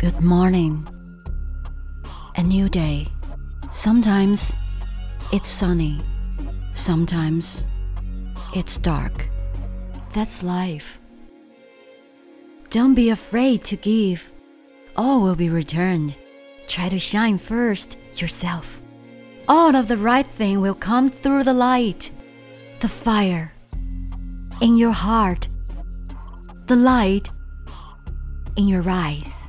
Good morning. A new day. Sometimes it's sunny. Sometimes it's dark. That's life. Don't be afraid to give. All will be returned. Try to shine first yourself. All of the right thing will come through the light. The fire in your heart. The light in your eyes.